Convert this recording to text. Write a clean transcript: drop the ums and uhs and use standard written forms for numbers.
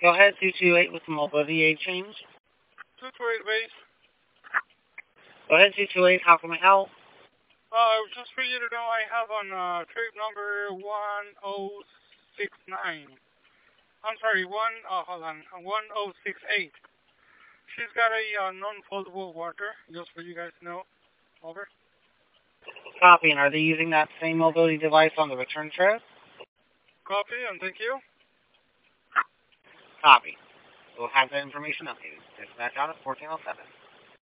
Go ahead, 228 with the mobility aid change. 228 base. Go ahead, 228. How can I help? Just for you to know, I have on trip number 1069. I'm sorry, 1068. She's got a non-foldable water, just for you guys to know. Over. Copy. And are they using that same mobility device on the return trip? Copy, and thank you. Copy. We'll have that information updated. Dispatch out at 1407.